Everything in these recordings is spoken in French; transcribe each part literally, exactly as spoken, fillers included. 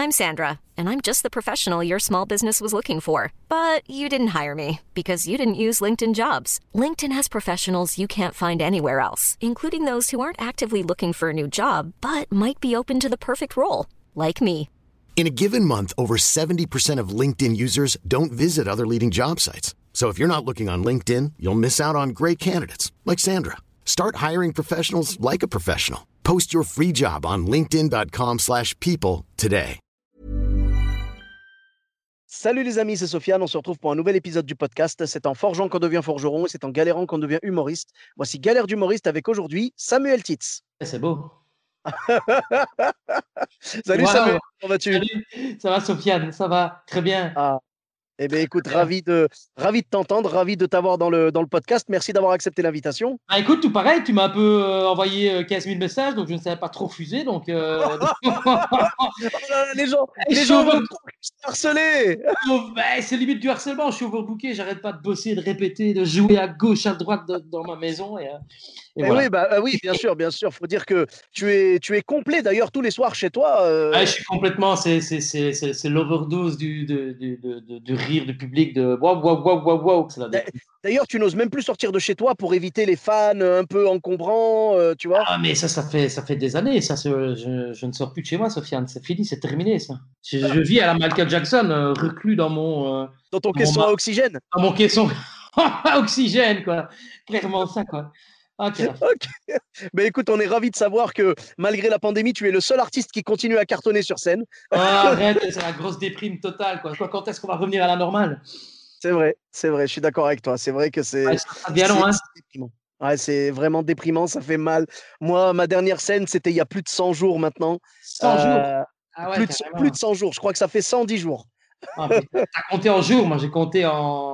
I'm Sandra, and I'm just the professional your small business was looking for. But you didn't hire me because you didn't use LinkedIn Jobs. LinkedIn has professionals you can't find anywhere else, including those who aren't actively looking for a new job, but might be open to the perfect role, like me. In a given month, over seventy percent of LinkedIn users don't visit other leading job sites. So if you're not looking on LinkedIn, you'll miss out on great candidates like Sandra. Start hiring professionals like a professional. Post your free job on linkedin.com slash people today. Salut les amis, c'est Sofiane. On se retrouve pour un nouvel épisode du podcast. C'est en forgeant qu'on devient forgeron et c'est en galérant qu'on devient humoriste. Voici Galère d'humoriste avec aujourd'hui Samuel Titz. C'est beau. Salut wow. Samuel, comment vas-tu? Salut, ça va Sofiane, ça va très bien. Ah. Eh bien, écoute, ravi de, ravi de t'entendre, ravi de t'avoir dans le, dans le podcast. Merci d'avoir accepté l'invitation. Ah, écoute, tout pareil, tu m'as un peu euh, envoyé quinze mille messages, donc je ne savais pas trop refuser. Donc, euh... les gens, les gens veulent trop harceler. Ben, c'est limite du harcèlement. Je suis overbooké, j'arrête pas de bosser, de répéter, de jouer à gauche, à droite de, dans ma maison. Et, et et voilà. oui, bah, oui, bien sûr, bien sûr. Il faut dire que tu es, tu es complet d'ailleurs tous les soirs chez toi. Euh... Ah, je suis complètement, c'est, c'est, c'est, c'est, c'est l'overdose du, du, du, du, du, du rire du public, de waouh, waouh, waouh, waouh, waouh. D'ailleurs, tu n'oses même plus sortir de chez toi pour éviter les fans un peu encombrants, euh, tu vois. Ah, mais ça, ça fait, ça fait des années. Ça, je, je ne sors plus de chez moi, Sofiane. C'est fini, c'est terminé, ça. Je, je vis à la Michael Jackson, euh, reclus dans mon. Euh, dans ton caisson mon... à oxygène. Dans mon caisson à oxygène, quoi. Clairement, ça, quoi. Okay. ok. Mais écoute, on est ravis de savoir que malgré la pandémie, tu es le seul artiste qui continue à cartonner sur scène. Oh, arrête, c'est la grosse déprime totale, quoi. Quand est-ce qu'on va revenir à la normale? C'est vrai, c'est vrai, je suis d'accord avec toi. C'est vrai que c'est. Ouais, ça bien long, hein. Déprimant. Ouais, c'est vraiment déprimant, ça fait mal. Moi, ma dernière scène, c'était il y a plus de cent jours maintenant. cent euh, jours ah ouais, plus, de, plus de cent jours, je crois que ça fait cent dix jours. Ah, t'as compté en jours, moi j'ai compté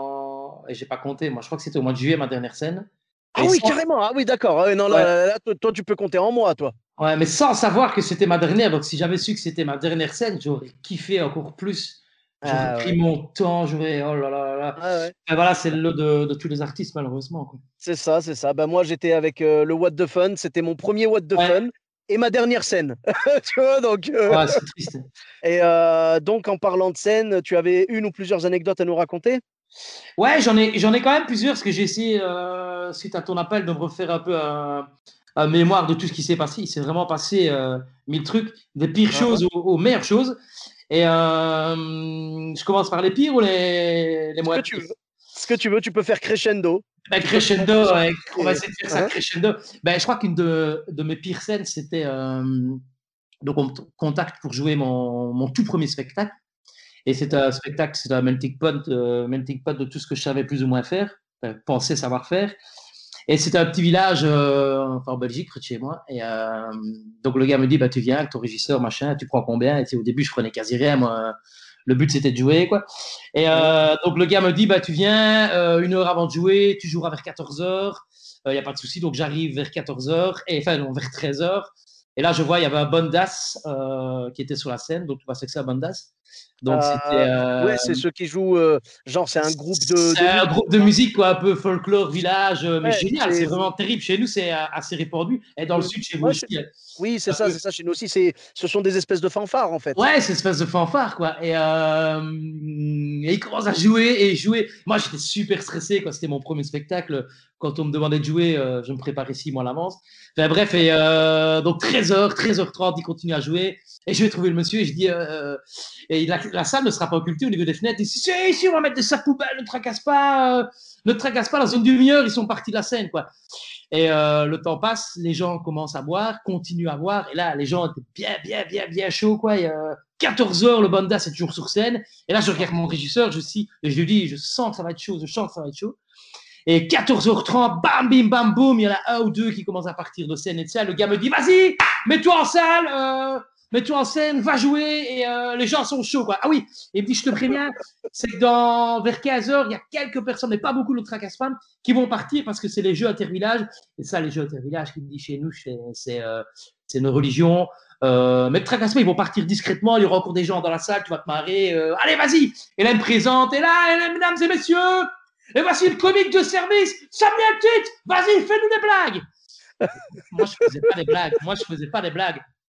en. Et j'ai pas compté, moi je crois que c'était au mois de juillet ma dernière scène. Ah oui, sans... carrément. Ah oui, d'accord. Ah, non, là, ouais. là, là, toi, toi, tu peux compter en mois, toi. Ouais, mais sans savoir que c'était ma dernière. Donc, si j'avais su que c'était ma dernière scène, j'aurais kiffé encore plus. J'aurais ah, pris ouais. mon temps. J'aurais. Oh là là là. Ah, ouais. Et voilà, c'est le lot de, de tous les artistes, malheureusement. Quoi. C'est ça, c'est ça. Ben, moi, j'étais avec euh, le What the Fun. C'était mon premier What the ouais. Fun. Et ma dernière scène. Tu vois, donc. Euh... Ouais, c'est triste. Et euh, donc, en parlant de scène, tu avais une ou plusieurs anecdotes à nous raconter? Ouais, j'en ai, j'en ai quand même plusieurs parce que j'ai essayé, euh, suite à ton appel, de me refaire un peu un, un mémoire de tout ce qui s'est passé. Il s'est vraiment passé euh, mille trucs, des pires ah, choses ouais. aux, aux meilleures choses. Et euh, je commence par les pires ou les, les moins pires? Ce que tu veux. Ce que tu veux, tu peux faire crescendo. Ben, crescendo, ouais, on va essayer de faire ça, hein? Crescendo. Ben, je crois qu'une de, de mes pires scènes, c'était euh, donc on me contacte pour jouer mon, mon tout premier spectacle. Et c'est un spectacle, c'est un melting pot, euh, melting pot de tout ce que je savais plus ou moins faire, enfin, penser savoir faire. Et c'était un petit village euh, enfin, en Belgique, près de chez moi. Et euh, donc le gars me dit, bah, tu viens avec ton régisseur, machin, tu prends combien? Et au début, je prenais quasi rien, moi. Le but, c'était de jouer, quoi. Et euh, donc le gars me dit, bah, tu viens euh, une heure avant de jouer, tu joueras vers quatorze heures. Il n'y a pas de souci. Donc j'arrive vers quatorze heures, et enfin, non, vers treize heures. Et là, je vois, il y avait un Bondas euh, qui était sur la scène. Donc tu vois, c'est que ça, Bondas. Donc, euh, c'était. Euh... Ouais, c'est ceux qui jouent. Euh, genre, c'est un groupe de. C'est de un musique, groupe de musique, quoi, un peu folklore, village, mais ouais, génial. C'est... c'est vraiment terrible. Chez nous, c'est assez répandu. Et dans le sud, chez vous ouais, aussi. C'est... Oui, c'est ça, peu... c'est ça. Chez nous aussi, c'est... ce sont des espèces de fanfares, en fait. Ouais, c'est une espèce de fanfare, quoi. Et, euh... et ils commencent à jouer et jouer. Moi, j'étais super stressé, quoi. C'était mon premier spectacle. Quand on me demandait de jouer, euh, je me préparais six mois à l'avance. Enfin, bref, et euh... donc treize heures, treize heures trente, il continue à jouer. Et je vais trouver le monsieur et je dis, euh, et la, la salle ne sera pas occultée au niveau des fenêtres. Il dit, si, si, on va mettre des sacs poubelles, ne tracasse pas, euh, ne tracasse pas, dans une demi-heure, ils sont partis de la scène, quoi. Et euh, le temps passe, les gens commencent à boire, continuent à boire, et là, les gens étaient bien, bien, bien, bien chauds, quoi. Il y a quatorze heures, le Bondas est toujours sur scène. Et là, je regarde mon régisseur, je, suis, et je lui dis, je sens que ça va être chaud, je sens que ça va être chaud. Et quatorze heures trente, bam, bim, bam, boum, il y en a un ou deux qui commencent à partir de scène et de ça. Le gars me dit, vas-y, mets-toi en salle, euh, mets-toi en scène, va jouer, et euh, les gens sont chauds, quoi. Ah oui, et il me dit, je te préviens, c'est que dans, vers quinze heures, il y a quelques personnes, mais pas beaucoup, ne tracasse pas, qui vont partir parce que c'est les jeux intervillages. Et ça, les jeux intervillages, qui me dit chez nous, c'est, c'est, euh, c'est une religion. Euh, mais ne tracasse pas, ils vont partir discrètement, il y aura encore des gens dans la salle, tu vas te marrer. Euh, allez, vas-y. Et là, il me présente, et là, et là, mesdames et messieurs, et voici le comique de service, Samuel Titz, vas-y, fais-nous des blagues. Moi, je faisais pas des blagues. Moi, je faisais pas des blagues.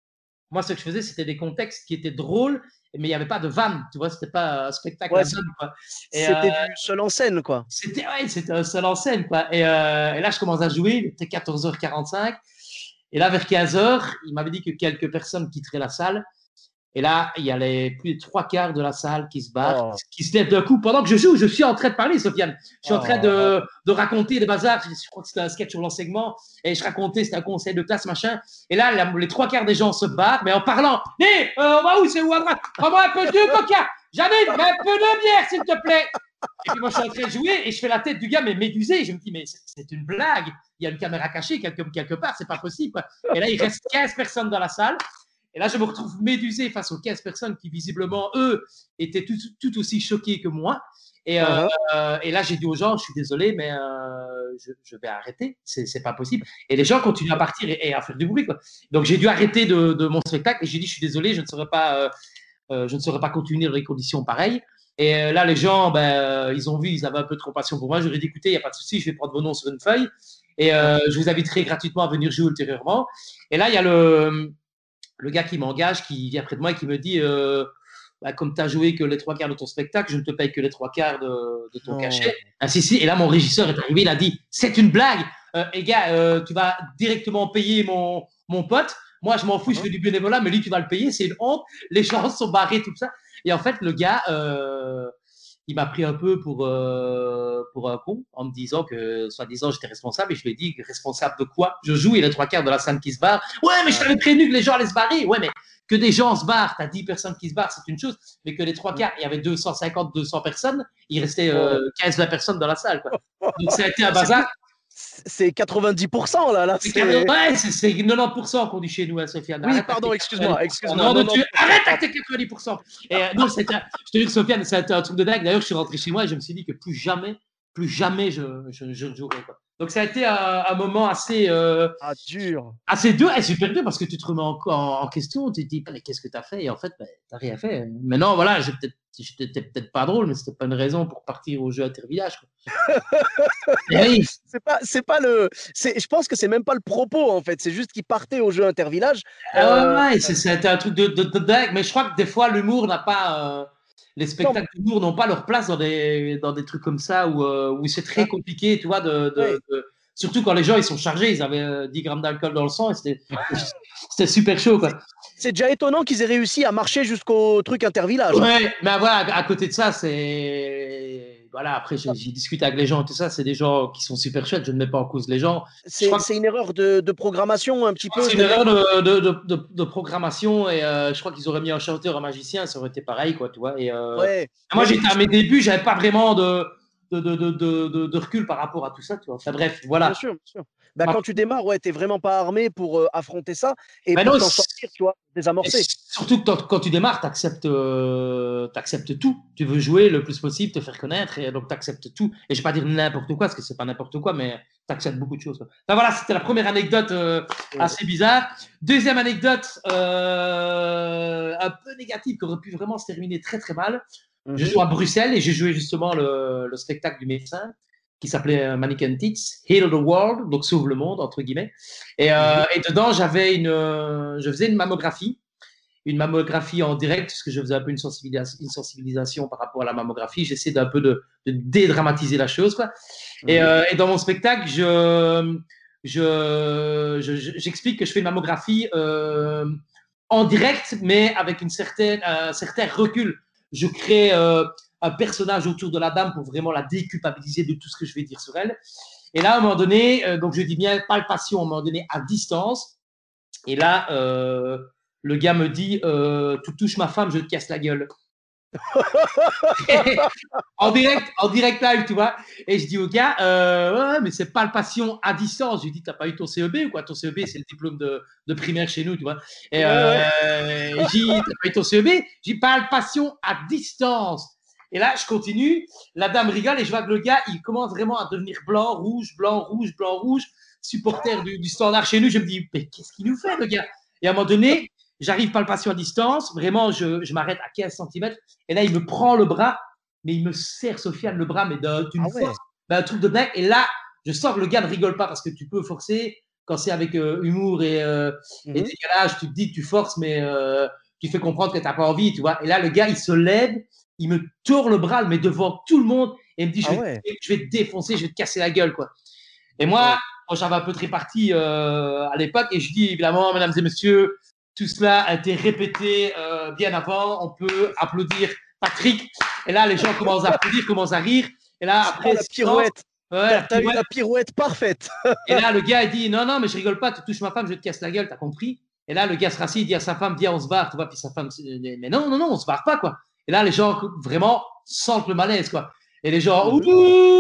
moi, ce que je faisais, c'était des contextes qui étaient drôles, mais il n'y avait pas de vanne, tu vois, c'était pas un spectacle Ouais, à vanne, quoi. Et, c'était euh, du seul en scène, quoi. c'était, ouais, c'était un seul en scène, quoi. Et, euh, et là, je commence à jouer, il était quatorze heures quarante-cinq. Et là, vers quinze heures, il m'avait dit que quelques personnes quitteraient la salle. Et là, il y a les plus de trois quarts de la salle qui se barrent, Oh. qui se lèvent d'un coup. Pendant que je joue, je suis en train de parler, Sofiane. Je suis en train Oh. de, de raconter des bazars. Je crois que c'était un sketch sur l'enseignement. Et je racontais, c'était un conseil de classe, machin. Et là, la- les trois quarts des gens se barrent, mais en parlant. Hé, euh, on va où? C'est où à droite? Prends-moi un peu de coca. Janine, mets un peu de bière, s'il te plaît. Et puis moi, je suis en train de jouer et je fais la tête du gars, mais médusé. Je me dis, mais c'est c'est une blague. Il y a une caméra cachée quelque, quelque part, c'est pas possible, quoi. Et là, il reste quinze personnes dans la salle. Et là, je me retrouve médusé face aux quinze personnes qui, visiblement, eux, étaient tout, tout aussi choqués que moi. Et, euh, Uh-huh. et là, j'ai dit aux gens, je suis désolé, mais euh, je, je vais arrêter. C'est, c'est pas possible. Et les gens continuent à partir et, et à faire du bruit, quoi. Donc, j'ai dû arrêter de, de mon spectacle et j'ai dit, je suis désolé, je ne saurais pas, euh, euh, je ne saurais pas continuer dans des conditions pareilles. Et euh, là, les gens, ben, euh, ils ont vu, ils avaient un peu trop passion pour moi. Je leur ai dit, écoutez, il n'y a pas de souci, je vais prendre vos noms sur une feuille et euh, je vous inviterai gratuitement à venir jouer ultérieurement. Et là, il y a le le gars qui m'engage, qui vient près de moi et qui me dit euh, bah, comme tu as joué que les trois quarts de ton spectacle, je ne te paye que les trois quarts de, de ton Non. cachet. Ah, si, si. Et là, mon régisseur est arrivé, il a dit c'est une blague. Euh, et gars, euh, tu vas directement payer mon, mon pote. Moi, je m'en fous, je fais du bénévolat, mais lui, tu vas le payer. C'est une honte. Les gens sont barrés, tout ça. Et en fait, le gars, euh, il m'a pris un peu pour, euh, pour un con en me disant que, soi-disant, j'étais responsable. Et je lui ai dit responsable de quoi? Je joue, il y a les trois quarts de la scène qui se barrent. Ouais, mais je t'avais prévenu que les gens allaient se barrer. Ouais, mais que des gens se barrent, tu as dix personnes qui se barrent, c'est une chose. Mais que les trois quarts, il y avait deux cent cinquante, deux cents personnes, il restait euh, quinze vingt personnes dans la salle, quoi. Donc, ça a été un bazar. C'est quatre-vingt-dix pour cent là. là C'est c'est... Ouais, c'est, c'est quatre-vingt-dix pour cent qu'on dit chez nous, hein, Sofiane. Oui, Arrête pardon, avec tes excuse-moi. quatre-vingt-dix pour cent. excuse-moi. Non, non, non, tu... non, Arrête avec tes quatre-vingt-dix pour cent. Et, euh, non, c'était, je te dis que Sofiane, c'était un truc de dingue. D'ailleurs, je suis rentré chez moi et je me suis dit que plus jamais, plus jamais je, je, je jouerai, quoi. Donc, ça a été un, un moment assez, euh, Ah, dur. assez dur et super dur parce que tu te remets en, en, en question. Tu te dis, mais qu'est-ce que tu as fait? Et en fait, ben, tu n'as rien fait. Maintenant, voilà, j'ai peut-être, j'étais peut-être pas drôle, mais c'était pas une raison pour partir au jeu intervillage, quoi. Oui. C'est pas, c'est pas le. C'est, je pense que c'est même pas le propos en fait. C'est juste qu'il partait au jeu intervillage. Ah ouais, Euh, ouais, c'est, c'était un truc de, de, de dingue. Mais je crois que des fois, l'humour n'a pas. Euh, les non, spectacles d'humour n'ont pas leur place dans des, dans des trucs comme ça où, euh, où c'est très ah, compliqué, tu vois, de, de, ouais. de- surtout quand les gens ils sont chargés, ils avaient euh, dix grammes d'alcool dans le sang et c'était, c'était super chaud, quoi. C'est, c'est déjà étonnant qu'ils aient réussi à marcher jusqu'au truc intervillage. hein. Ouais, mais voilà, à côté de ça, c'est. Voilà, après, j'ai, j'ai discuté avec les gens et tout ça, c'est des gens qui sont super chouettes, je ne mets pas en cause les gens. Je C'est, crois que c'est une erreur de, de programmation un petit peu. c'est Je une dirais. erreur de, de, de, de, de programmation et euh, je crois qu'ils auraient mis un chanteur, un magicien, ça aurait été pareil, quoi, tu vois. Et, euh, Ouais. moi, Mais j'étais à je- mes débuts, j'avais pas vraiment de, de, de, de, de, de- de recul par rapport à tout ça, tu vois. Enfin, bref, bien voilà. sûr, bien sûr. Bah, Ma- quand tu démarres, ouais, t'es vraiment pas armé pour euh, affronter ça et Ben pour non, t'en c'est- sortir, tu vois, et désamorcer. surtout que quand, quand tu démarres, tu acceptes, tout. Tu veux jouer le plus possible, te faire connaître, et donc tu acceptes tout. Et je vais pas dire n'importe quoi, parce que c'est pas n'importe quoi, mais tu acceptes beaucoup de choses, quoi. Enfin voilà, c'était la première anecdote euh, Ouais. assez bizarre. Deuxième anecdote, euh, un peu négative, qui aurait pu vraiment se terminer très très mal. Je Mhm. joue à Bruxelles et j'ai joué justement le, le spectacle du médecin qui s'appelait euh, Mannequin Tits, Heal the World, donc sauve le monde, entre guillemets. Et, euh, Mhm. et dedans, j'avais une, euh, je faisais une mammographie, une mammographie en direct, parce que je faisais un peu une sensibilisation, une sensibilisation par rapport à la mammographie. J'essaie d'un peu de, de dédramatiser la chose, quoi. Et, Mhm. euh, et dans mon spectacle, je, je, je- j'explique que je fais une mammographie euh, en direct, mais avec une certaine, un certain recul. Je crée euh, un personnage autour de la dame pour vraiment la déculpabiliser de tout ce que je vais dire sur elle. Et là, à un moment donné, euh, donc je dis bien palpation, à un moment donné, à distance. Et là, euh, le gars me dit euh, tu touches ma femme, je te casse la gueule. en direct, en direct live, tu vois. Et je dis au gars, euh, ouais, mais c'est palpation à distance. Je lui dis, t'as pas eu ton C E B ou quoi? Ton C E B, c'est le diplôme de, de primaire chez nous, tu vois. Et Ouais, ouais. euh, je dis, t'as pas eu ton C E B? Je dis, palpation à distance. Et là, je continue. La dame rigole et je vois que le gars, il commence vraiment à devenir blanc, rouge, blanc, rouge, blanc, rouge, supporter du, du standard chez nous. Je me dis, mais qu'est-ce qu'il nous fait, le gars? Et à un moment donné, j'arrive palpation à distance. Vraiment, je, je m'arrête à quinze centimètres. Et là, il me prend le bras, mais il me serre, Sofiane, le bras, mais d'une Ah ouais. force, ben, un truc de dingue. Et là, je sens que le gars ne rigole pas parce que tu peux forcer. quand c'est avec euh, humour et, euh, Mhm. et décalage, tu te dis que tu forces, mais euh, tu fais comprendre que tu n'as pas envie, tu vois. Et là, le gars, il se lève, il me tord le bras, mais devant tout le monde, et il me dit, je Ah vais, ouais. te, je vais te défoncer, je vais te casser la gueule, quoi. Et moi, Ouais. moi j'avais un peu de répartie euh, à l'époque, et je dis, évidemment, mesdames et messieurs, tout cela a été répété euh, bien avant, on peut applaudir Patrick. Et là, les gens commencent à applaudir, commencent à rire. Et là, après, Ah, la pirouette. Ouais, T'as, la t'as eu pirouette. la pirouette parfaite. Et là, le gars, il dit, non, non, mais je rigole pas, tu touches ma femme, je te casse la gueule, t'as compris? Et là, le gars se rassit, il dit à sa femme, viens, on se barre, tu vois, puis sa femme, mais non, non, non, on se barre pas, quoi. Et là, les gens, vraiment, sentent le malaise, quoi. Et les gens, ouh,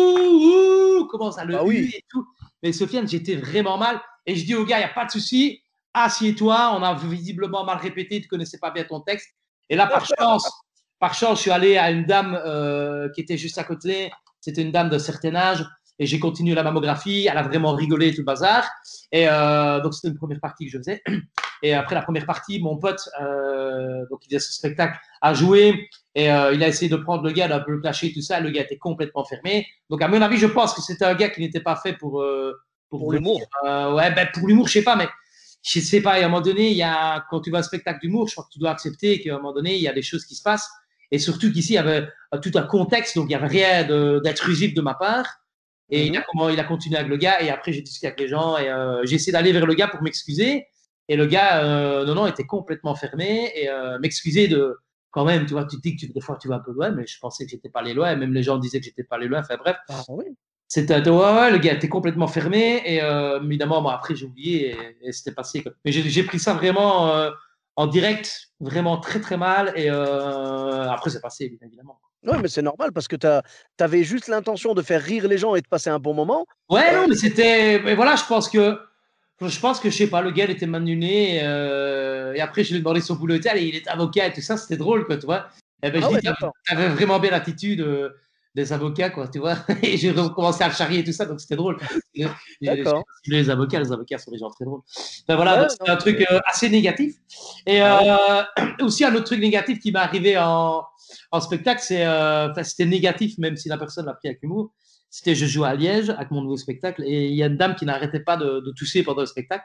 ouh, commencent à le Ah oui. huer et tout. Mais Sofiane, j'étais vraiment mal. Et je dis au gars, il n'y a pas de souci, assieds-toi, on a visiblement mal répété, tu ne connaissais pas bien ton texte. Et là, par chance, par chance, je suis allé à une dame euh, qui était juste à côté. C'était une dame d'un certain âge. Et j'ai continué la mammographie. Elle a vraiment rigolé, tout le bazar. Et euh, donc, c'était une première partie que je faisais. Et après la première partie, mon pote, euh, donc il faisait ce spectacle, a joué. Et euh, il a essayé de prendre le gars, d'un peu le clasher, tout ça. Le gars était complètement fermé. Donc, à mon avis, je pense que c'était un gars qui n'était pas fait pour, euh, pour, Pour venir. l'humour. Euh, ouais, ben, pour l'humour, je sais pas, mais je sais pas. À un moment donné, il y a, quand tu vas à un spectacle d'humour, je crois que tu dois accepter qu'à un moment donné, il y a des choses qui se passent. Et surtout qu'ici, il y avait tout un contexte, donc il n'y avait rien de, d'intrusif de ma part. Et mm-hmm. il, a, comment, il a continué avec le gars. Et après, j'ai discuté avec les gens. Et euh, j'ai essayé d'aller vers le gars pour m'excuser. Et le gars, euh, non, non, était complètement fermé. Et euh, m'excuser de, quand même, tu vois, tu te dis que tu, des fois, tu vas un peu loin. Mais je pensais que j'étais pas allé loin. Et même les gens disaient que j'étais pas allé loin. Enfin, bref. Ah oui. C'était, ouais, ouais, le gars était complètement fermé. Et euh, évidemment, moi, après, j'ai oublié. Et, et c'était passé. Quoi. Mais j'ai, j'ai pris ça vraiment euh, en direct, vraiment très, très mal. Et euh, après, c'est passé, évidemment. Oui, mais c'est normal parce que tu avais juste l'intention de faire rire les gens et de passer un bon moment. Ouais, euh, non, mais c'était. Mais voilà, je pense que. Je pense que, je sais pas, le gars, il était manuné. Euh, et après, je lui ai demandé son boulot et il était avocat et tout ça, c'était drôle, quoi, tu vois. Et ben, ah je ouais, dis, tu avais vraiment bien l'attitude euh, des avocats, quoi, tu vois. Et j'ai recommencé à le charrier et tout ça, donc c'était drôle. D'accord. Les avocats, les avocats sont des gens très drôles. Ben, voilà, ouais, donc c'était un truc euh, assez négatif. Et ah ouais. euh, aussi, un autre truc négatif qui m'est arrivé en, en spectacle, c'est, euh, c'était négatif, même si la personne l'a pris avec humour. C'était je jouais à Liège avec mon nouveau spectacle et il y a une dame qui n'arrêtait pas de, de tousser pendant le spectacle.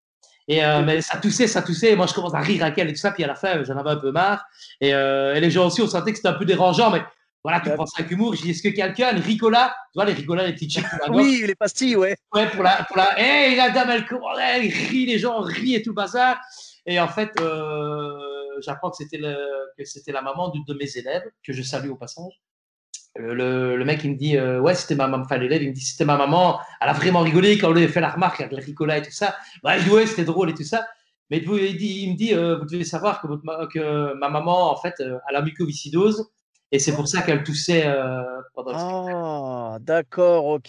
Et euh, mais ça toussait, ça toussait. Et moi, je commence à rire avec elle et tout ça. Puis à la fin, j'en avais un peu marre. Et, euh, et les gens aussi, on sentait que c'était un peu dérangeant. Mais voilà, tu prends ça avec humour. Je dis, est-ce que quelqu'un, une Ricola, tu vois, les Ricola, les petites chips pour la Oui, les pastilles, ouais. Ouais, pour la. Pour la hey, la dame, elle, elle rit, les gens rient et tout le bazar. Et en fait, euh, j'apprends que c'était, le, que c'était la maman d'une de mes élèves, que je salue au passage. Le, le mec, il me dit, euh, ouais, c'était ma maman, enfin, l'élève, il me dit, c'était ma maman, elle a vraiment rigolé quand on lui a fait la remarque avec le Ricola et tout ça. Ouais, je dis, ouais, c'était drôle et tout ça. Mais il, dit, il me dit, euh, vous devez savoir que, votre, que ma maman, en fait, euh, a la mucoviscidose et c'est pour ça qu'elle toussait euh, pendant le spectacle. Ah, d'accord, ok.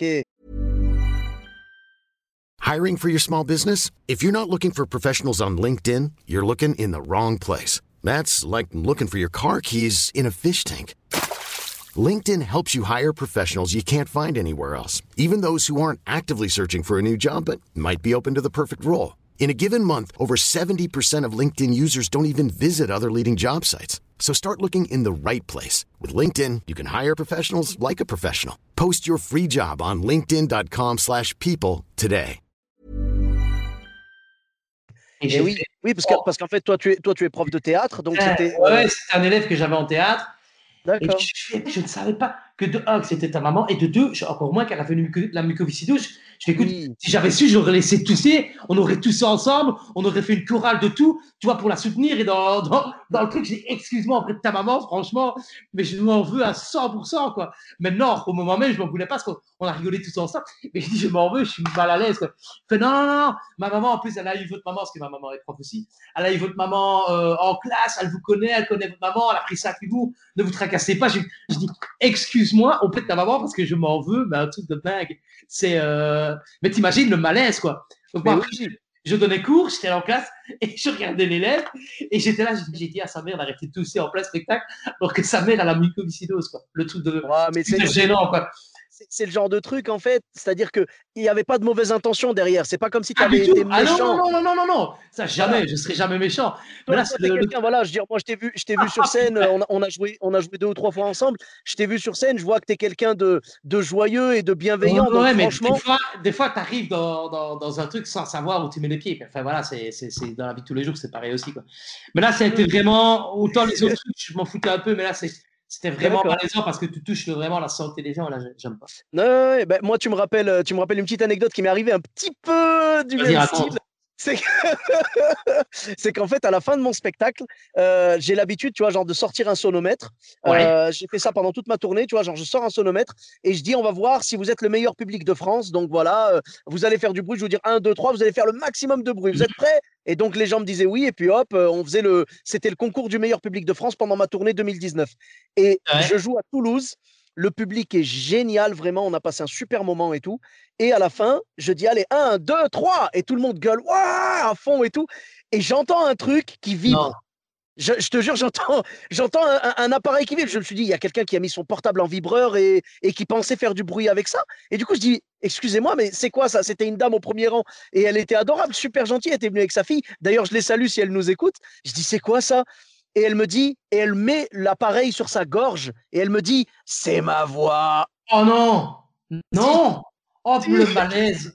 Hiring for your small business? If you're not looking for professionals on LinkedIn, you're looking in the wrong place. That's like looking for your car keys in a fish tank. LinkedIn helps you hire professionals you can't find anywhere else, even those who aren't actively searching for a new job but might be open to the perfect role. In a given month, over seventy percent of LinkedIn users don't even visit other leading job sites. So start looking in the right place. With LinkedIn, you can hire professionals like a professional. Post your free job on linkedin.com slash people today. Et Et oui, oui, parce, que, parce qu'en fait, toi tu, es, toi, tu es prof de théâtre. Donc euh, c'était, ouais, euh... c'est un élève que j'avais en théâtre. D'accord. Et je, je ne savais pas que de un, que c'était ta maman, et de deux, encore moins qu'elle avait une, la mucoviscidose. Je fais, écoute, oui. Si j'avais su, j'aurais laissé tousser, on aurait toussé ensemble, on aurait fait une chorale de tout, tu vois, pour la soutenir. Et dans, dans, dans le truc, j'ai dit, excuse-moi auprès de ta maman, franchement, mais je m'en veux à cent pour cent, quoi. Maintenant, au moment même, je m'en voulais pas, parce qu'on a rigolé tous ensemble, mais je dis, je m'en veux, je suis mal à l'aise, quoi. Je fais, non, non, non, ma maman, en plus, elle a eu votre maman, parce que ma maman est prof aussi, elle a eu votre maman euh, en classe, elle vous connaît, elle connaît votre maman, elle a pris ça avec vous, ne vous tracassez pas. Je, je dis, excuse-moi auprès de ta maman, parce que je m'en veux, mais un truc de dingue. C'est, euh... mais t'imagines le malaise, quoi. Donc, moi, après, oui. je, je donnais cours, j'étais en classe, et je regardais l'élève, et j'étais là, j'ai dit à sa mère d'arrêter de tousser en plein spectacle, alors que sa mère a la mucoviscidose, quoi. Le truc de, ouais, mais c'est gênant, quoi. c'est, c'est le genre de truc, en fait, c'est-à-dire qu'il n'y avait pas de mauvaise intention derrière. C'est pas comme si tu Ah, avais du tout. été Ah non, méchant. non, non, non, non, non. Ça, jamais. Voilà. Je serai jamais méchant. Mais Toi, là, toi, c'est t'es le, le- quelqu'un, voilà, je veux dire, moi, je t'ai vu, je t'ai vu sur Ah, scène, putain. on a, on a joué, on a joué deux ou trois fois ensemble. Je t'ai vu sur scène, je vois que tu es quelqu'un de, de joyeux et de bienveillant. Ouais, Donc, ouais, mais des franchement, fois, des fois, tu arrives dans, dans, dans un truc sans savoir où tu mets les pieds. Enfin, voilà, c'est, c'est, c'est dans la vie de tous les jours, c'est pareil aussi, quoi. Mais là, ça a été vraiment, autant les autres trucs, je m'en foutais un peu, mais là, c'est, c'était vraiment d'accord. malaisant parce que tu touches le- vraiment la santé des gens. Là, j'ai- j'aime pas. Ouais, ouais, ouais, ben, moi, tu me rappelles, euh, tu me rappelles une petite anecdote qui m'est arrivée un petit peu du Vas-y, même raconte. style. C'est que- c'est qu'en fait, à la fin de mon spectacle, euh, j'ai l'habitude, tu vois, genre de sortir un sonomètre. Ouais. Euh, j'ai fait ça pendant toute ma tournée, tu vois, genre je sors un sonomètre et je dis, on va voir si vous êtes le meilleur public de France. Donc voilà, euh, vous allez faire du bruit. Je vous dire un, deux, trois, vous allez faire le maximum de bruit. Vous êtes prêts? Et donc les gens me disaient oui, et puis hop, euh, on faisait le, c'était le concours du meilleur public de France pendant ma tournée deux mille dix-neuf. Et Ouais. je joue à Toulouse. Le public est génial, vraiment. On a passé un super moment et tout. Et à la fin, je dis allez, un, deux, trois. Et tout le monde gueule Ouah à fond et tout. Et j'entends un truc qui Non. vibre. Je, je te jure, j'entends, j'entends un, un- un appareil qui vibre. Je me suis dit, il y a quelqu'un qui a mis son portable en vibreur et, et qui pensait faire du bruit avec ça. Et du coup, je dis, excusez-moi, mais c'est quoi ça? C'était une dame au premier rang et elle était adorable, super gentille. Elle était venue avec sa fille. D'ailleurs, je les salue si elle nous écoute. Je dis, c'est quoi ça? Et elle me dit, et elle met l'appareil sur sa gorge et elle me dit, c'est ma voix. Oh non! Si, Non! Oh, si. le malaise!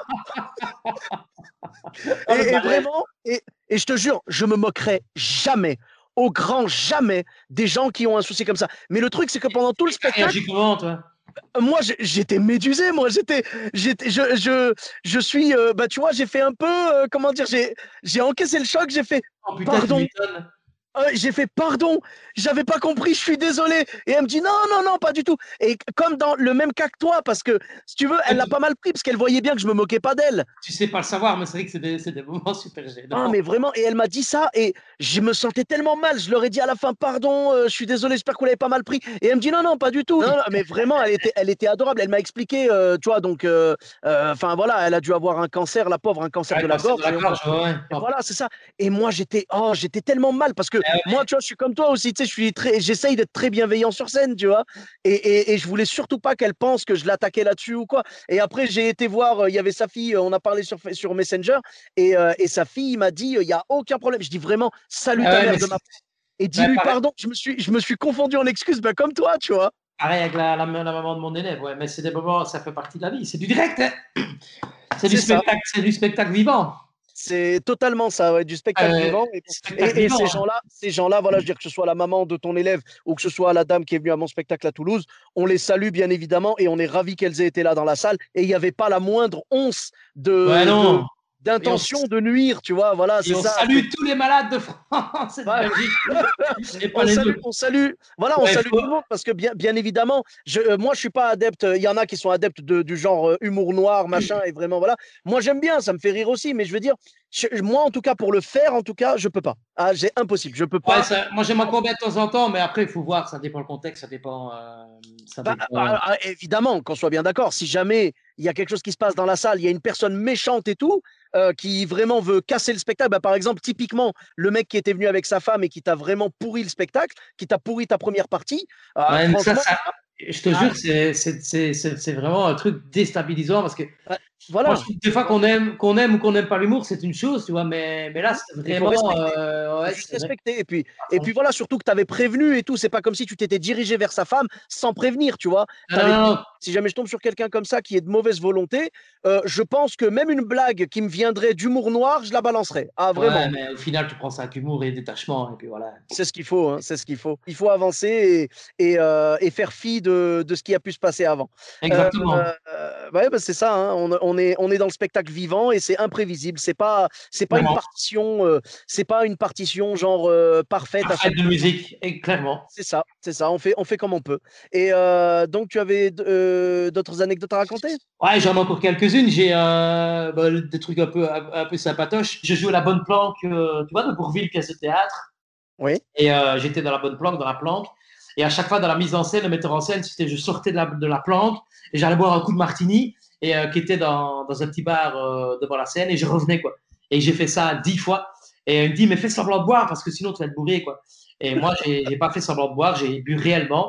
Oh, Et, le et malaise! vraiment, et, et je te jure, je me moquerai jamais, au grand jamais, des gens qui ont un souci comme ça. Mais le truc, c'est que pendant tout le Et t'as spectacle, réagi comment, toi? moi, j'ai- j'étais médusé, moi, j'étais, j'étais, je, je, je suis, euh, bah, tu vois, j'ai fait un peu, euh, comment dire, j'ai, j'ai encaissé le choc, j'ai fait, Oh putain, tu pardon, m'étonnes. euh, j'ai fait pardon, j'avais pas compris, je suis désolé. Et elle me dit non, non, non, pas du tout. Et comme dans le même cas que toi, parce que si tu veux, elle l'a pas mal pris, parce qu'elle voyait bien que je me moquais pas d'elle. Tu sais pas le savoir, mais c'est vrai que c'est des, c'est des moments super Ah, gênants. mais vraiment, et elle m'a dit ça, et je me sentais tellement mal. Je leur ai dit à la fin, pardon, euh, je suis désolé, j'espère que vous l'avez pas mal pris. Et elle me dit, non, non, pas du tout. Non, non, mais vraiment, elle était, elle était adorable. Elle m'a expliqué, euh, tu vois, donc, euh, euh, enfin voilà, elle a dû avoir un cancer, la pauvre, un cancer Ouais, de la cancer de gorge. la Et, on- gorge, ouais. Ouais. et Oh, voilà, c'est ça. Et moi, j'étais, oh, j'étais tellement mal parce que eh ouais. moi, tu vois, je suis comme toi aussi, tu sais, je suis très, j'essaye d'être très bienveillant sur scène, tu vois. Et, et, et je voulais surtout pas qu'elle pense que je l'attaquais là-dessus ou quoi. Et après, j'ai été voir, euh, il y avait sa fille, euh, on a parlé sur, sur Messenger, et, euh, et sa fille m'a dit, il y a aucun problème. Je dis vraiment, Eh salut ta ouais, mère mais de c'est ma et ouais, dis-lui pareil, pardon. Je me suis, je me suis confondu en excuses, ben, comme toi, tu vois. pareil avec la, la, la maman de mon élève. Ouais, mais c'est des moments, ça fait partie de la vie. C'est du direct, hein. C'est du C'est ça. spectacle, c'est du spectacle vivant. C'est totalement ça, ouais, du spectacle Euh, vivant. Et, bon. spectacle et, et ces vivant, hein. gens-là, ces gens-là, voilà, je veux dire que ce soit la maman de ton élève ou que ce soit la dame qui est venue à mon spectacle à Toulouse, on les salue bien évidemment et on est ravis qu'elles aient été là dans la salle. Et il n'y avait pas la moindre once Ouais, de, de- non. Et on, d'intention de nuire, tu vois. Voilà, et c'est on ça. C'est- salue tous les malades de France et de voilà. Belgique. Et pas On les salue, autres. on salue, voilà, on Ouais, salue faut- tout le monde parce que bien, bien évidemment, je, euh, moi je suis pas adepte. Il y en a qui sont adeptes de- du genre euh, humour noir, machin, et vraiment voilà. Moi j'aime bien, ça me fait rire aussi, mais je veux dire, je- moi en tout cas pour le faire, en tout cas, je peux pas. Ah, j'ai impossible, je peux ouais, pas. ça, moi j'aime encore bien de temps en temps, mais après il faut voir, ça dépend le contexte, ça dépend. euh, ça Bah, dépend. bah, ah, évidemment, qu'on soit bien d'accord. Si jamais il y a quelque chose qui se passe dans la salle, il y a une personne méchante et tout, euh, qui vraiment veut casser le spectacle, bah, par exemple, typiquement, le mec qui était venu avec sa femme et qui t'a vraiment pourri le spectacle, qui t'a pourri ta première partie, euh, Ouais, mais ça, franchement, ça, je te ah, jure, c'est c'est- c'est- c'est- c'est vraiment un truc déstabilisant parce que ah, moi, je voilà. trouve que des fois qu'on aime, qu'on aime ou qu'on n'aime pas l'humour, c'est une chose, tu vois, mais, mais là, Mhm. c'est Il faut vraiment. respecter. euh, Faut ouais, juste c'est vrai. respecter. Et puis, À et fond. puis voilà, surtout que tu avais prévenu et tout. C'est pas comme si tu t'étais dirigé vers sa femme sans prévenir, tu vois. Non, T'avais non, dit, non. si jamais je tombe sur quelqu'un comme ça qui est de mauvaise volonté, euh, je pense que même une blague qui me viendrait d'humour noir, je la balancerais. Ah, Ouais, vraiment. mais au final, tu prends ça avec humour et détachement, et puis voilà. C'est ce qu'il faut, hein, c'est ce qu'il faut. Il faut avancer et, et, euh, et faire fi de, de ce qui a pu se passer avant. Euh, Exactement. euh, ouais, bah, c'est ça, hein, on, on est, on est dans le spectacle vivant et c'est imprévisible. C'est pas, c'est pas une Clairement. partition, euh, c'est pas une partition genre euh, parfaite à Parfaite chaque de fois. musique, et clairement. C'est ça, c'est ça. On fait, on fait comme on peut. Et euh, donc, tu avais euh, d'autres anecdotes à raconter? Ouais, j'en ai encore quelques-unes. J'ai euh, bah, des trucs un peu, un, un peu sympatoches. Je joue à la bonne planque, euh, tu vois, de Bourville, pièce de théâtre. Oui. Et euh, j'étais dans la bonne planque, dans la planque. Et à chaque fois, dans la mise en scène, le metteur en scène, c'était je sortais de la, de la planque et j'allais boire un coup de martini et euh, qui était dans, dans un petit bar euh, devant la scène et je revenais, quoi. Et j'ai fait ça dix fois. Et il me dit, mais fais semblant de boire parce que sinon tu vas te bourrer, quoi. Et moi, j'ai j'ai pas fait semblant de boire, j'ai bu réellement.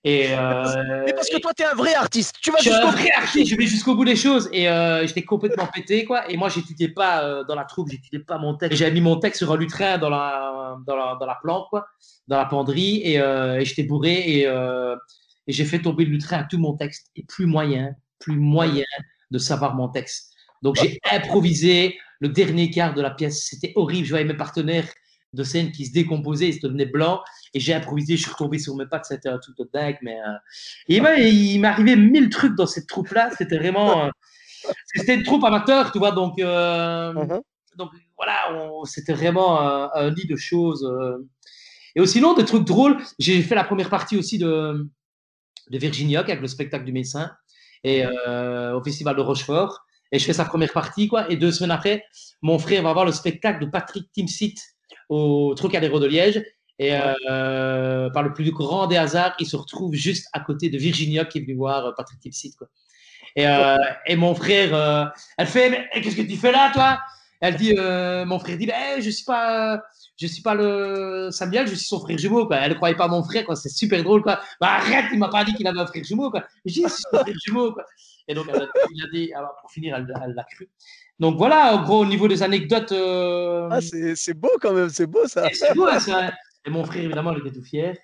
Et euh, Mais parce que et toi, t'es un vrai artiste. Tu vas je suis un jusqu'au vrai artiste, je vais jusqu'au bout des choses. Et euh, j'étais complètement pété, quoi. Et moi, j'étudiais pas euh, dans la troupe, j'étudiais pas mon texte. J'avais mis mon texte sur un lutrin dans la, dans la, dans la planque, quoi, dans la penderie. Et, euh, et j'étais bourré. Et, euh, et j'ai fait tomber le lutrin à tout mon texte. Et plus moyen, plus moyen de savoir mon texte. Donc, j'ai improvisé le dernier quart de la pièce. C'était horrible. Je voyais mes partenaires de scène qui se décomposaient, ils se devenaient blancs. Et j'ai improvisé, je suis retombé sur mes pattes. C'était un truc de dingue. Mais, euh... et ben, il m'arrivait mille trucs dans cette troupe-là. C'était vraiment. Euh... C'était une troupe amateur, tu vois. Donc, euh... Uh-huh. donc voilà, on... c'était vraiment un, un lit de choses. Euh... Et sinon, des trucs drôles. J'ai fait la première partie aussi de, de Virginie Hawk avec le spectacle du médecin et euh, au festival de Rochefort. Et je fais sa première partie, quoi. Et deux semaines après, mon frère va voir le spectacle de Patrick Timsit au Trocadéro de Liège. Et ouais. euh, par le plus grand des hasards, il se retrouve juste à côté de Virginie Hawk qui est venue voir Patrick Timsit, quoi. Et, euh, et mon frère, euh, elle fait, mais qu'est-ce que tu fais là, toi? Elle dit, euh, mon frère dit, ben, je suis pas, je suis pas le Samuel, je suis son frère jumeau, quoi. Elle ne croyait pas mon frère, quoi. C'est super drôle, quoi. Bah, arrête, il m'a pas dit qu'il avait un frère jumeau, quoi. Je dis, je suis son frère jumeau, quoi. Et donc, elle a, il a dit, alors, pour finir, elle, elle l'a cru. Donc voilà, en gros, au niveau des anecdotes. Euh... Ah, c'est beau quand même, c'est beau ça. C'est beau, hein, ça. Et mon frère, évidemment, il était tout fier.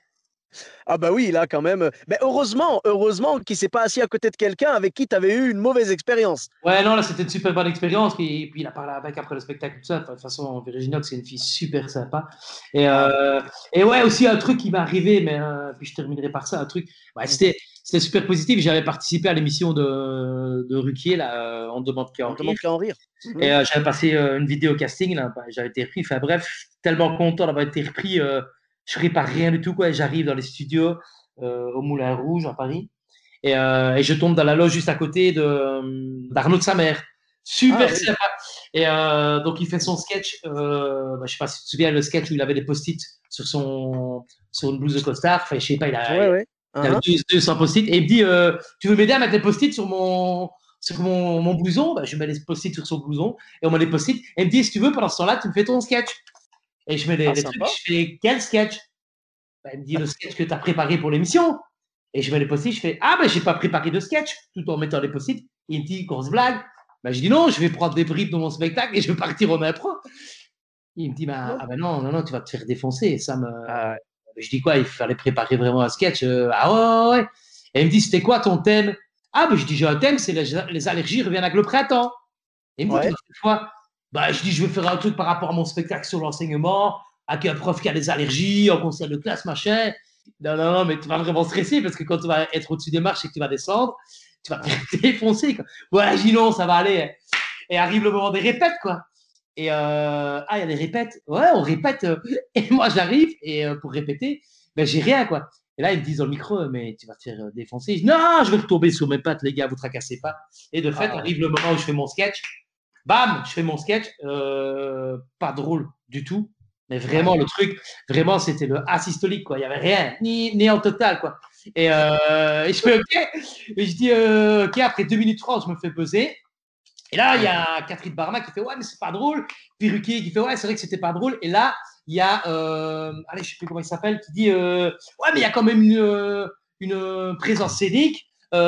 Ah bah oui, là quand même. Mais heureusement, heureusement qu'il s'est pas assis à côté de quelqu'un avec qui tu avais eu une mauvaise expérience. Ouais, non, là c'était une super bonne expérience. Et puis il a parlé avec après le spectacle, tout ça. De toute façon, Virginie Hawk, c'est une fille super sympa. Et, euh, et ouais, aussi un truc qui m'est arrivé, mais euh, puis je terminerai par ça. Un truc, ouais, c'était c'était super positif. J'avais participé à l'émission de, de Ruquier, là, On demande qu'à en, en rire. Mmh. Et euh, j'avais passé euh, une vidéo casting, là, bah, j'avais été repris. Enfin bref, tellement content d'avoir été repris. Euh, je prépare rien du tout, quoi. J'arrive dans les studios euh, au Moulin Rouge à Paris. Et, euh, et je tombe dans la loge juste à côté de, d'Arnaud de sa mère. Super ah, sympa. Oui. Et euh, donc, il fait son sketch. Euh, bah, je ne sais pas si tu te souviens, le sketch où il avait des post-it sur, son, sur une blouse de costard. Enfin, je ne sais pas, il, a, ouais, il, ouais. il avait uh-huh. deux cents post-it. Et il me dit euh, tu veux m'aider à mettre des post-it sur mon, sur mon, mon blouson? Bah, je mets les post-it sur son blouson. Et on met les post-it. Et il me dit si tu veux, pendant ce temps-là, tu me fais ton sketch. Et je mets les, ah, les trucs. Je fais quel sketch? Bah, il me dit le sketch que tu as préparé pour l'émission. Et je mets les post-it, je fais ah ben j'ai pas préparé de sketch, tout en mettant les post-it. Il me dit grosse blague. Ben je dis non, je vais prendre des bribes de mon spectacle et je vais partir en impro. Il me dit bah, ah ben non non non tu vas te faire défoncer. Ça me. Ah, je dis quoi, il fallait préparer vraiment un sketch. Euh, ah ouais, ouais ouais. Et il me dit c'était quoi ton thème? Ah ben je dis j'ai un thème, c'est les, les allergies reviennent avec le printemps. Et il me dit ouais. tu fois bah je dis je vais faire un truc par rapport à mon spectacle sur l'enseignement, avec un prof qui a des allergies, en conseil de classe machin. Non, non, non, mais tu vas vraiment stresser parce que quand tu vas être au-dessus des marches et que tu vas descendre, tu vas te défoncer, quoi. Ouais, je dis non, ça va aller. Et arrive le moment des répètes, quoi. Et euh, ah, il y a des répètes. Ouais, on répète. Et moi, j'arrive et euh, pour répéter, ben, j'ai rien, quoi. Et là, ils me disent dans le micro, mais tu vas te faire défoncer. Je dis, non, je vais retomber sur mes pattes, les gars, vous tracassez pas. Et de fait, ah, arrive ouais. le moment où je fais mon sketch. Bam, je fais mon sketch. Euh, pas drôle du tout. Mais vraiment, le truc, vraiment, c'était le asystolique, quoi. Il n'y avait rien, ni, ni en total, quoi. Et, euh, et je fais OK. Et je dis euh, OK, après deux minutes trente, je me fais peser. Et là, il y a Catherine Barma qui fait ouais, mais c'est pas drôle. Puis Ruquier qui fait ouais, c'est vrai que c'était pas drôle. Et là, il y a, euh, allez, je sais plus comment il s'appelle, qui dit euh, ouais, mais il y a quand même une, une présence scénique.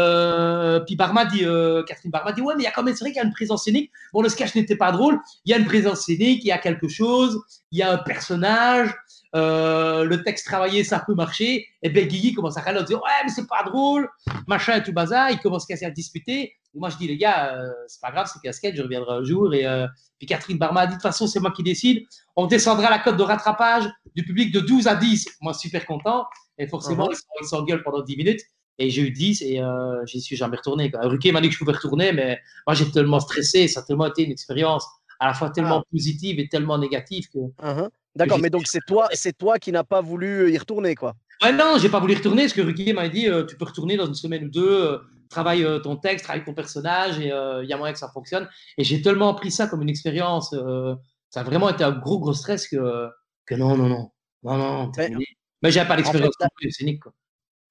Euh, puis Barma dit, euh, Catherine Barma dit ouais, mais il y a quand même, c'est vrai qu'il y a une présence scénique. Bon, le sketch n'était pas drôle. Il y a une présence scénique, il y a quelque chose, il y a un personnage. Euh, le texte travaillé, ça peut marcher. Et ben Guigui commence à râler, à dire ouais, mais c'est pas drôle, machin et tout bazar. Il commence à se disputer. Et moi, je dis les gars, euh, c'est pas grave, c'est qu'un sketch, je reviendrai un jour. Et euh, puis Catherine Barma a dit de toute façon, c'est moi qui décide. On descendra la cote de rattrapage du public de douze à dix. Moi, super content. Et forcément, uh-huh. ils s'engueulent pendant dix minutes. Et j'ai eu dix et euh, j'y suis jamais retourné. Ruquier m'a dit que je pouvais retourner, mais moi, j'ai tellement stressé. Ça a tellement été une expérience à la fois tellement ah. positive et tellement négative que. Uh-huh. D'accord, mais donc c'est toi, c'est toi qui n'as pas voulu y retourner, quoi. Ouais, non, j'ai pas voulu y retourner parce que Ruquier m'a dit euh, tu peux retourner dans une semaine ou deux, euh, travaille euh, ton texte, travaille ton personnage et il euh, y a moyen que ça fonctionne. Et j'ai tellement pris ça comme une expérience, euh, ça a vraiment été un gros, gros stress que, que non, non, non, non, non, terminé. Mais, mais j'ai pas l'expérience en fait, là, plus scénique, quoi.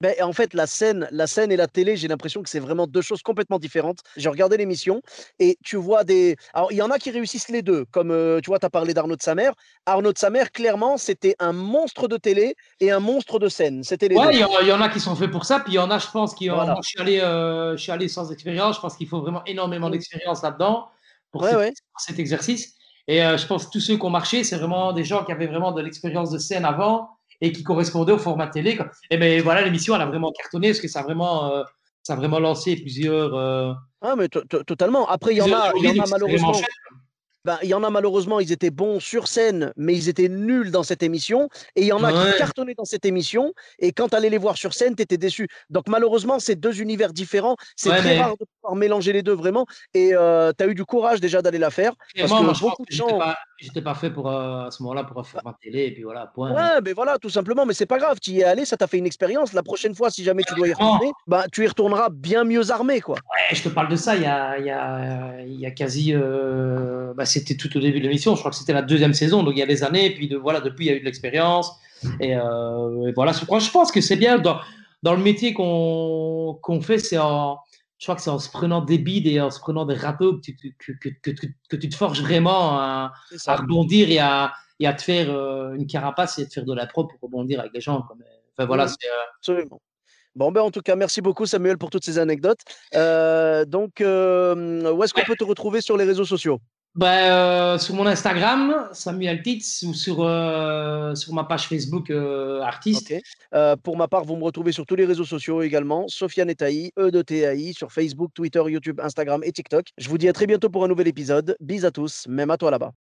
Ben, en fait, la scène, la scène et la télé, j'ai l'impression que c'est vraiment deux choses complètement différentes. J'ai regardé l'émission et tu vois des. Alors, il y en a qui réussissent les deux, comme euh, tu vois, tu as parlé d'Arnaud de Samer. Arnaud de Samer, clairement, c'était un monstre de télé et un monstre de scène. C'était les Ouais, deux. il y, en- il y en a qui sont faits pour ça, puis il y en a, je pense, qui ont. Voilà. Moi, je suis allé, euh, je suis allé sans expérience. Je pense qu'il faut vraiment énormément Mm. d'expérience là-dedans pour Ouais, cet, ouais. pour cet exercice. Et euh, je pense que tous ceux qui ont marché, c'est vraiment des gens qui avaient vraiment de l'expérience de scène avant et qui correspondaient au format télé, quoi. Et bien voilà, l'émission, elle a vraiment cartonné parce que ça a vraiment, euh, ça a vraiment lancé plusieurs, euh, Ah, mais to- to- totalement. Après, il y en plusieurs a, il y humoristes, en a donc c'est vraiment malheureusement. chouette. Ben, il y en a malheureusement, ils étaient bons sur scène, mais ils étaient nuls dans cette émission. Et il y en a qui Ouais, cartonnaient dans cette émission. Et quand tu allais les voir sur scène, tu étais déçu. Donc malheureusement, c'est deux univers différents. C'est ouais, très mais rare de pouvoir mélanger les deux vraiment. Et euh, tu as eu du courage déjà d'aller la faire. Parce clairement, que moi, je pense beaucoup de que j'étais gens. pas, j'étais pas fait pour, euh, à ce moment-là pour un format télé, et puis voilà, point, hein. Ouais, ben voilà, tout simplement. Mais c'est pas grave. Tu y es allé, ça t'a fait une expérience. La prochaine fois, si jamais tu dois y Clairement. retourner, bah, tu y retourneras bien mieux armé, quoi. Ouais, je te parle de ça il y a, il y a, il y a quasi. Euh, bah, c'était tout au début de l'émission. Je crois que c'était la deuxième saison, donc il y a des années. Et puis de, voilà, depuis, il y a eu de l'expérience. Et, euh, et voilà, je, crois- je pense que c'est bien. Dans, dans le métier qu'on qu'on fait, c'est en. Je crois que c'est en se prenant des bides et en se prenant des râteaux que tu, que, que, que, que- que tu te forges vraiment à, C'est à ça. rebondir et à, et à te faire euh, une carapace et te faire de la pro pour rebondir avec les gens, quoi. Mais, enfin voilà, Mhm. c'est. euh, Absolument. Bon, ben, en tout cas, merci beaucoup, Samuel, pour toutes ces anecdotes. Euh, donc, euh, où est-ce qu'on peut te retrouver sur les réseaux sociaux? Ben, euh, sur mon Instagram, Samuel Titz, ou sur, euh, sur ma page Facebook euh, Ok. artiste. Euh, pour ma part, vous me retrouvez sur tous les réseaux sociaux également. Sofiane Etaï, E de T A I, sur Facebook, Twitter, YouTube, Instagram et TikTok. Je vous dis à très bientôt pour un nouvel épisode. Bis à tous, même à toi là-bas.